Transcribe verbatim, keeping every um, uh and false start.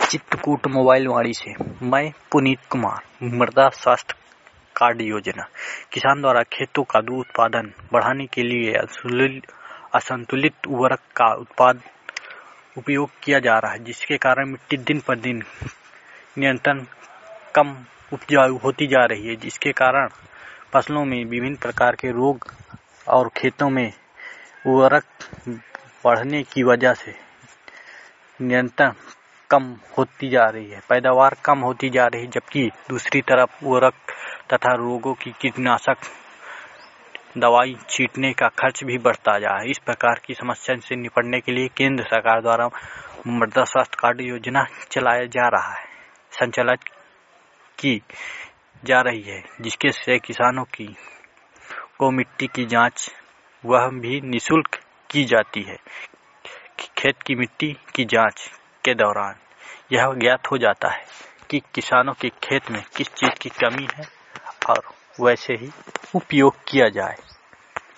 Chitrakoot mobile वाणी से मैं पुनीत कुमार। मृदा स्वास्थ्य कार्ड योजना किसान द्वारा खेतों का दूध उत्पादन बढ़ाने के लिए असंतुलित उर्वरक का उत्पाद उपयोग किया जा रहा है, जिसके कारण मिट्टी दिन पर दिन निरंतर कम उपजाऊ होती जा रही है, जिसके कारण फसलों में विभिन्न प्रकार के रोग और खेतों में उर्वरक बढ़ने की वजह से निरंतर कम होती जा रही है, पैदावार कम होती जा रही है, जबकि दूसरी तरफ उर्वरक तथा रोगों की कीटनाशक दवाई छींटने का खर्च भी बढ़ता जा रहा है। इस प्रकार की समस्या से निपटने के लिए केंद्र सरकार द्वारा मृदा स्वास्थ्य कार्ड योजना चलाया जा रहा है, संचालित की जा रही है, जिसके से किसानों की को मिट्टी की जांच वह भी निःशुल्क की जाती है। खेत की मिट्टी की जांच के दौरान यह ज्ञात हो जाता है कि किसानों के खेत में किस चीज की कमी है और वैसे ही उपयोग किया जाए।